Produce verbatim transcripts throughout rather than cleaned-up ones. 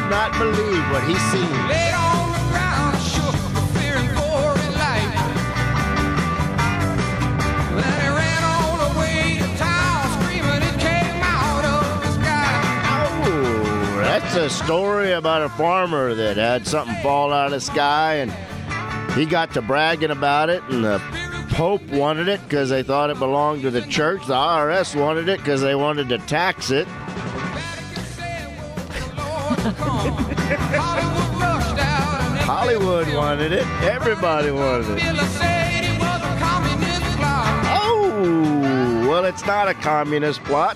not believe what he's seen. Laid on the ground, shook with fear and glory light. Then he ran all the way to town, screaming it came out of the sky. Oh, that's a story about a farmer that had something fall out of the sky, and he got to bragging about it, and the Pope wanted it because they thought it belonged to the church. The I R S wanted it because they wanted to tax it. Hollywood wanted it. Everybody wanted it. Oh, well, it's not a communist plot.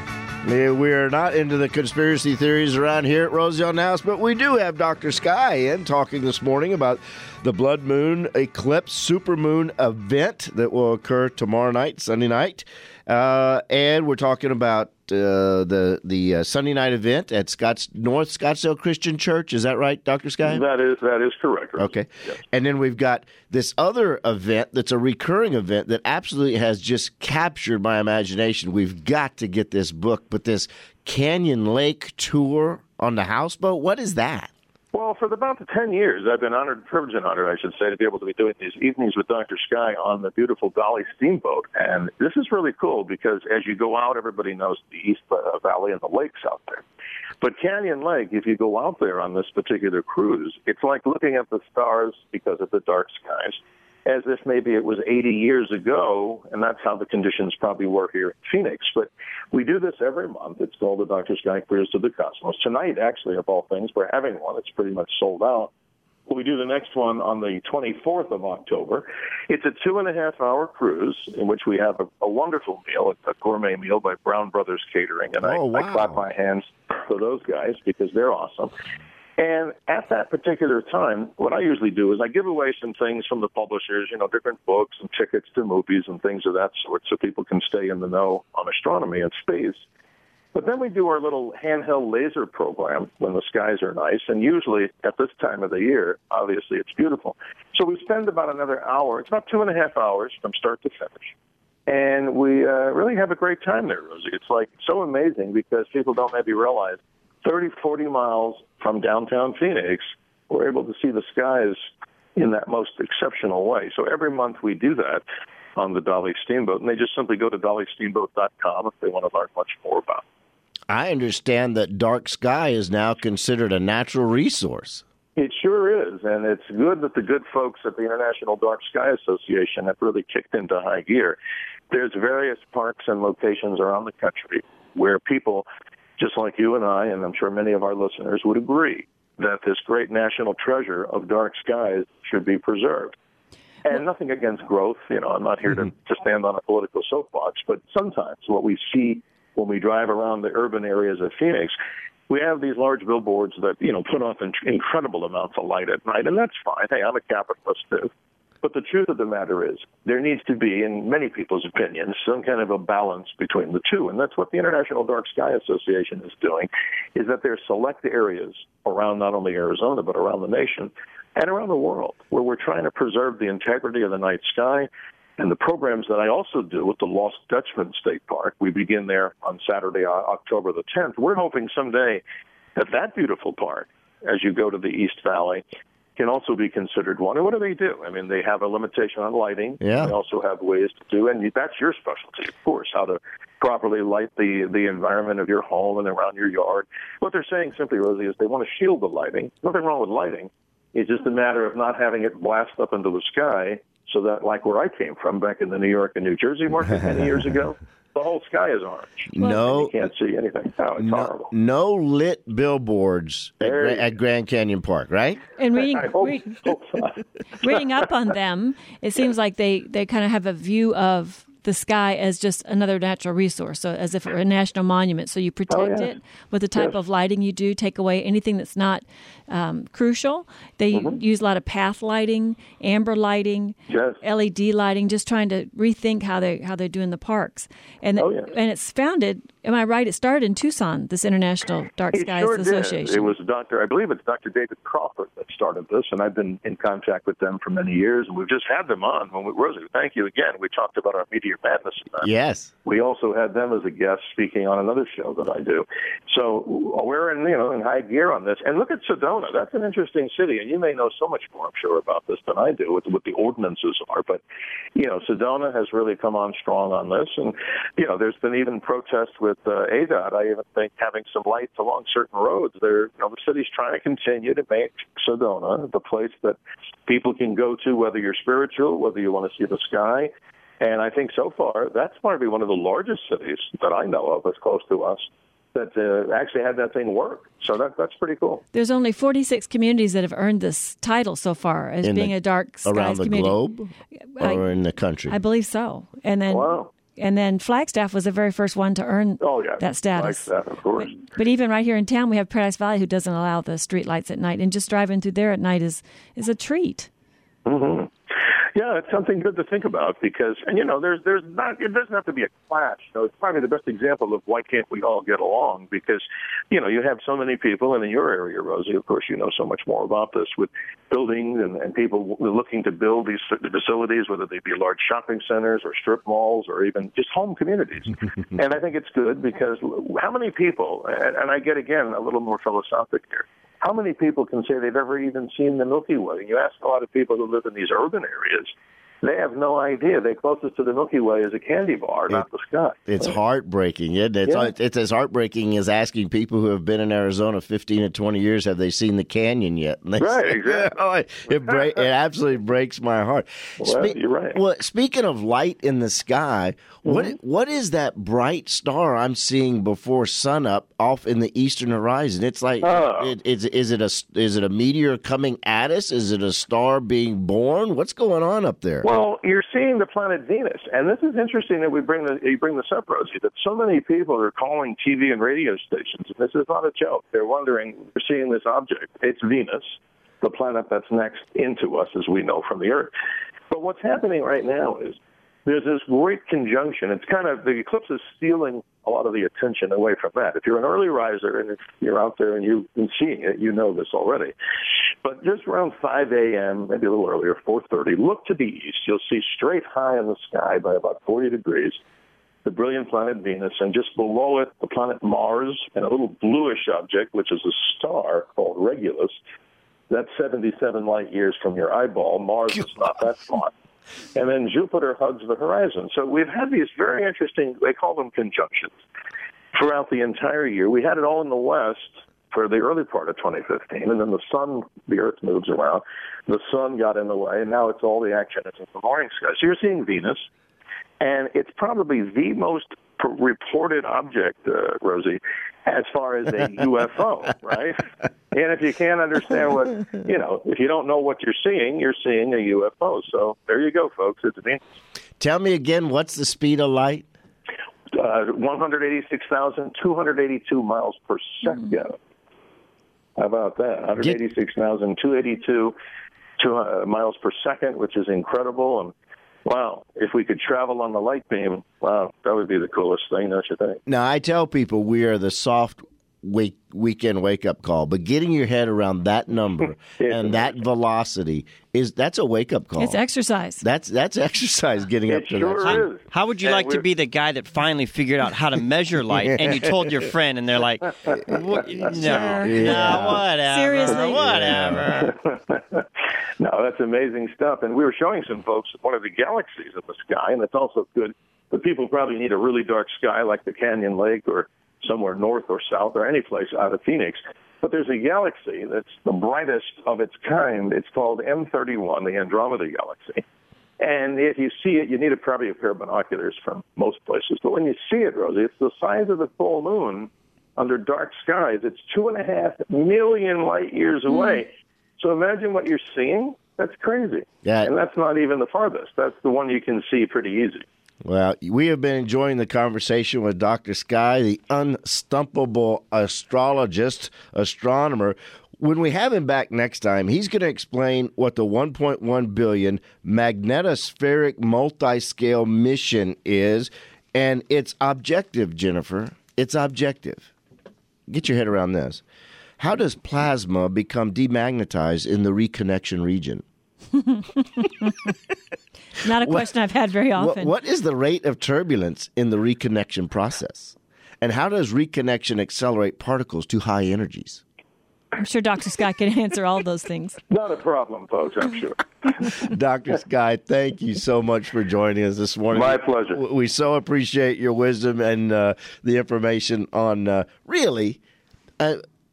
We're not into the conspiracy theories around here at Roselle House, but we do have Doctor Sky in talking this morning about the blood moon eclipse supermoon event that will occur tomorrow night, Sunday night. Uh, and we're talking about uh, the the uh, Sunday night event at Scotts North Scottsdale Christian Church. Is that right, Doctor Sky? That is that is correct. Rose. Okay. Yes. And then we've got this other event that's a recurring event that absolutely has just captured my imagination. We've got to get this book, but this Canyon Lake tour on the houseboat, what is that? Well, for about the ten years, I've been honored, privileged and honored, I should say, to be able to be doing these evenings with Doctor Sky on the beautiful Dolly Steamboat. And this is really cool because as you go out, everybody knows the East Valley and the lakes out there. But Canyon Lake, if you go out there on this particular cruise, it's like looking at the stars because of the dark skies, as if maybe it was eighty years ago, and that's how the conditions probably were here in Phoenix. But we do this every month. It's called the Doctor Sky Cruise to the Cosmos. Tonight, actually, of all things, we're having one. It's pretty much sold out. We do the next one on the twenty-fourth of October. It's a two-and-a-half-hour cruise in which we have a, a wonderful meal, a gourmet meal by Brown Brothers Catering. And oh, I, wow. I clap my hands for those guys because they're awesome. And at that particular time, what I usually do is I give away some things from the publishers, you know, different books and tickets to movies and things of that sort so people can stay in the know on astronomy and space. But then we do our little handheld laser program when the skies are nice. And usually at this time of the year, obviously it's beautiful. So we spend about another hour. It's about two and a half hours from start to finish. And we uh, really have a great time there, Rosie. It's like so amazing because people don't maybe realize thirty, forty miles from downtown Phoenix, we're able to see the skies in that most exceptional way. So every month we do that on the Dolly Steamboat, and they just simply go to dolly steamboat dot com if they want to learn much more about it. I understand that dark sky is now considered a natural resource. It sure is, and it's good that the good folks at the International Dark Sky Association have really kicked into high gear. There's various parks and locations around the country where people, just like you and I, and I'm sure many of our listeners would agree, that this great national treasure of dark skies should be preserved. And nothing against growth. You know, I'm not here to, to stand on a political soapbox, but sometimes what we see when we drive around the urban areas of Phoenix, we have these large billboards that, you know, put off in, incredible amounts of light at night, and that's fine. Hey, I'm a capitalist, too. But the truth of the matter is there needs to be, in many people's opinions, some kind of a balance between the two. And that's what the International Dark Sky Association is doing, is that there are select areas around not only Arizona, but around the nation and around the world where we're trying to preserve the integrity of the night sky. And the programs that I also do with the Lost Dutchman State Park, we begin there on Saturday, October the tenth. We're hoping someday that that beautiful park, as you go to the East Valley, can also be considered one. And what do they do? I mean, they have a limitation on lighting. Yeah. They also have ways to do, and that's your specialty, of course, how to properly light the, the environment of your home and around your yard. What they're saying simply, Rosie, is they want to shield the lighting. Nothing wrong with lighting. It's just a matter of not having it blast up into the sky so that, like where I came from back in the New York and New Jersey market many years ago, the whole sky is orange. No, you can't see anything. Oh, it's no, horrible. No lit billboards at, Gra- at Grand Canyon Park, right? And reading, I hope, read, hope not. reading up on them, it seems like they, they kind of have a view of the sky as just another natural resource, so as if it were a national monument. So you protect Oh, yeah. it with the type Yes. of lighting you do, take away anything that's not um, crucial. They Mm-hmm. use a lot of path lighting, amber lighting, Yes. L E D lighting, just trying to rethink how they how they're doing the parks. And Oh, yeah. and it's founded. Am I right? It started in Tucson, this International Dark It Skies sure did. Association. It was Doctor, I believe it's Doctor David Crawford that started this, and I've been in contact with them for many years, and we've just had them on. When we, Rosie, thank you again. We talked about our meteor Skier Madness event. Yes. We also had them as a guest speaking on another show that I do. So we're in, you know, in high gear on this. And look at Sedona. That's an interesting city, and you may know so much more, I'm sure, about this than I do, with what the ordinances are. But, you know, Sedona has really come on strong on this. And, you know, there's been even protests with uh, A D O T, I even think, having some lights along certain roads. They're, you know, the city's trying to continue to make Sedona the place that people can go to, whether you're spiritual, whether you want to see the sky. And I think so far, that's probably one of the largest cities that I know of that's close to us that uh, actually had that thing work. So that, that's pretty cool. There's only forty-six communities that have earned this title so far as in being the, a dark skies around the community. globe I, or in the country? I believe so. And then, Wow. and then Flagstaff was the very first one to earn Oh, yeah. that status. Like that, of course. But, but even right here in town, we have Paradise Valley, who doesn't allow the street lights at night, and just driving through there at night is is a treat. Mm-hmm. Yeah, it's something good to think about because, and you know, there's there's not it doesn't have to be a clash. You know, it's probably the best example of why can't we all get along because, you know, you have so many people, and in your area, Rosie, of course, you know so much more about this with buildings and, and people looking to build these facilities, whether they be large shopping centers or strip malls or even just home communities. And I think it's good because how many people, and, and I get again a little more philosophic here. How many people can say they've ever even seen the Milky Way? And you ask a lot of people who live in these urban areas, they have no idea. They're closest to the Milky Way is a candy bar, it, not the sky. It's heartbreaking. It, it's, Yeah. it's as heartbreaking as asking people who have been in Arizona fifteen or twenty years, have they seen the canyon yet? And they Right, say, exactly. Oh, it, it, break, it absolutely breaks my heart. Well, you're right. Well, speaking of light in the sky, Mm-hmm. what what is that bright star I'm seeing before sunup off in the eastern horizon? It's like, Oh. it, is, is, it a, is it a meteor coming at us? Is it a star being born? What's going on up there? Well, you're seeing the planet Venus, and this is interesting that we bring the, you bring this up, Rosie, that so many people are calling T V and radio stations, and this is not a joke. They're wondering, we're seeing this object. It's Venus, the planet that's next into us, as we know from the Earth. But what's happening right now is there's this great conjunction. It's kind of, the eclipse is stealing a lot of the attention away from that. If you're an early riser and if you're out there and you've been seeing it, you know this already. But just around five a.m., maybe a little earlier, four thirty, look to the east. You'll see straight high in the sky by about forty degrees, the brilliant planet Venus, and just below it, the planet Mars, and a little bluish object, which is a star called Regulus. That's seventy-seven light years from your eyeball. Mars is not that far. And then Jupiter hugs the horizon. So we've had these very interesting, they call them conjunctions, throughout the entire year. We had it all in the west for the early part of twenty fifteen, and then the sun, the Earth moves around. The sun got in the way, and now it's all the action is in the morning sky. So you're seeing Venus, and it's probably the most p- reported object, uh, Rosie, as far as a U F O, right? And if you can't understand what, you know, if you don't know what you're seeing, you're seeing a U F O. So there you go, folks. It's Venus. Tell me again, what's the speed of light? Uh, one hundred eighty-six thousand two hundred eighty-two miles per second. How about that? one hundred eighty-six thousand two hundred eighty-two two, uh, miles per second, which is incredible. And wow, if we could travel on the light beam, wow, that would be the coolest thing, don't you think? Now, I tell people we are the soft wake, weekend wake-up call, but getting your head around that number and that velocity, is that's a wake-up call. It's exercise. That's that's exercise getting up It to sure that. is. How would you And like to we're- be the guy that finally figured out how to measure light, and you told your friend, and they're like, what? "No, Sure. no, whatever, Seriously? whatever." No, that's amazing stuff. And we were showing some folks one of the galaxies in the sky, and it's also good. But people probably need a really dark sky like the Canyon Lake or somewhere north or south or any place out of Phoenix. But there's a galaxy that's the brightest of its kind. It's called M thirty-one, the Andromeda Galaxy. And if you see it, you need a, probably a pair of binoculars from most places. But when you see it, Rosie, it's the size of the full moon under dark skies. It's two and a half million light years away. Mm. So imagine what you're seeing. That's crazy. Yeah. And that's not even the farthest. That's the one you can see pretty easy. Well, we have been enjoying the conversation with Doctor Sky, the unstumpable astrologist, astronomer. When we have him back next time, he's going to explain what the one point one billion magnetospheric multi-scale mission is, and it's objective, Jennifer. It's objective. Get your head around this. How does plasma become demagnetized in the reconnection region? Not a question I've had very What, often. what is the rate of turbulence in the reconnection process? And how does reconnection accelerate particles to high energies? I'm sure Doctor Scott can answer all those things. Not a problem, folks, I'm sure. Doctor Sky, thank you so much for joining us this morning. My pleasure. We, we so appreciate your wisdom and uh, the information on uh, really uh,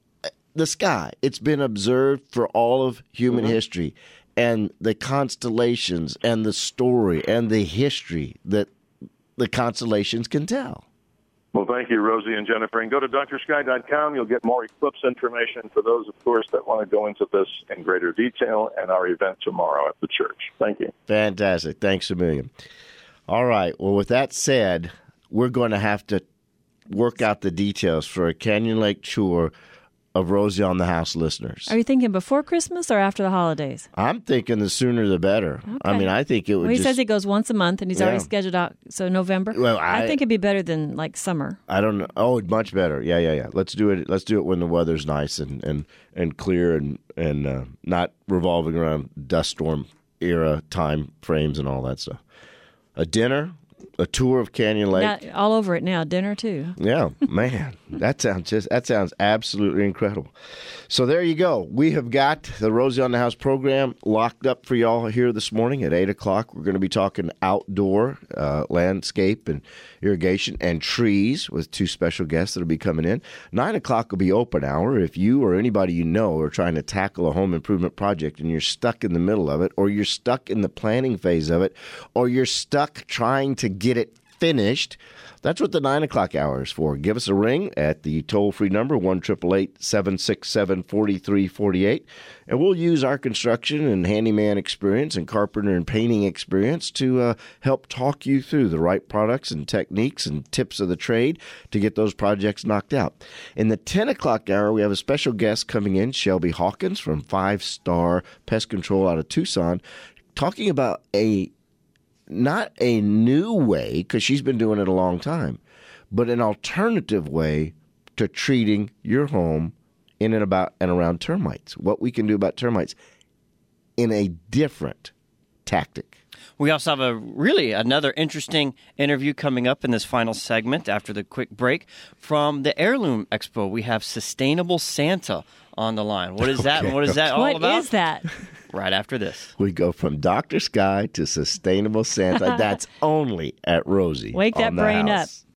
the sky. It's been observed for all of human Mm-hmm. history, and the constellations and the story and the history that the constellations can tell. Well, thank you, Rosie and Jennifer. And go to D R sky dot com. You'll get more eclipse information for those, of course, that want to go into this in greater detail and our event tomorrow at the church. Thank you. Fantastic. Thanks a million. All right. Well, with that said, we're going to have to work out the details for a Canyon Lake tour of Rosie on the House listeners. Are you thinking before Christmas or after the holidays? I'm thinking the sooner the better. I Okay. mean, I think it would Well, he just... says he goes once a month, and he's Yeah. already scheduled out. So November. Well, I- think it'd be better than like summer. I don't know. Oh, much better. Yeah, yeah, yeah. Let's do it. Let's do it when the weather's nice and, and, and clear and and uh, not revolving around dust storm era time frames and all that stuff. A dinner, a tour of Canyon Lake. Now, all over it now. Dinner too. Yeah, man, that sounds just that sounds absolutely incredible. So there you go. We have got the Rosie on the House program locked up for y'all here this morning at eight o'clock. We're going to be talking outdoor uh, landscape and irrigation and trees with two special guests that will be coming in. Nine o'clock will be open hour. If you or anybody you know are trying to tackle a home improvement project and you're stuck in the middle of it, or you're stuck in the planning phase of it, or you're stuck trying to get it finished, that's what the nine o'clock hour is for. Give us a ring at the toll-free number, one eight eight eight, seven six seven, four three four eight, and we'll use our construction and handyman experience and carpenter and painting experience to uh, help talk you through the right products and techniques and tips of the trade to get those projects knocked out. In the ten o'clock hour, we have a special guest coming in, Shelby Hawkins from Five Star Pest Control out of Tucson, talking about a not a new way, because she's been doing it a long time, but an alternative way to treating your home in and about and around termites. What we can do about termites in a different tactic. We also have a really another interesting interview coming up in this final segment after the quick break from the Heirloom Expo. We have Sustainable Santa on the line. What is that? And what is that all What about? is that? Right after this. We go from Doctor Sky to Sustainable Santa. That's only at Rosie. Wake that on the brain House. up.